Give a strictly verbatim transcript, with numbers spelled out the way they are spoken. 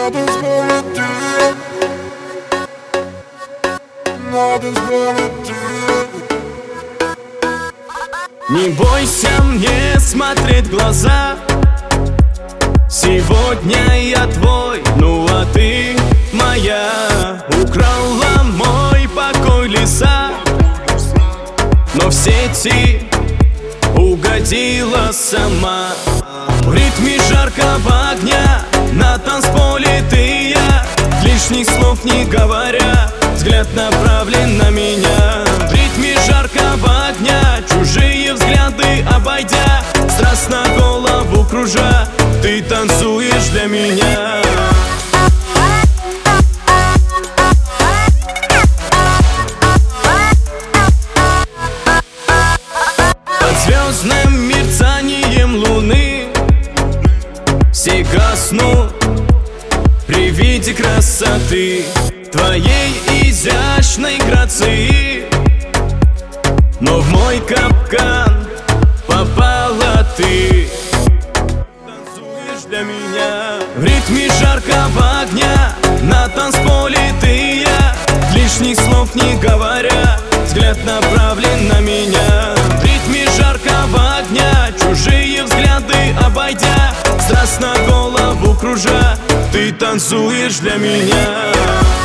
Надо сбавить темп, надо сбавить темп. Не бойся мне смотреть в глаза. Сегодня я твой, ну а ты моя. Украла мой покой лиса, но в сети угодила сама. В ритме жаркого огня на танцполе ты и я, лишних слов не говоря, взгляд направлен на меня. В ритме жаркого огня, чужие взгляды обойдя, страстно голову кружа, ты танцуешь для меня. Под звездным мерцанием луны все гаснут при виде красоты твоей изящной грации. Но в мой капкан попала ты, танцуешь для меня. В ритме жаркого огня на танцполе ты и я, лишних слов не говоря, взгляд направлен на меня. В ритме жаркого огня, чужие взгляды обойдя, страстно голову кружа, ты танцуешь для меня.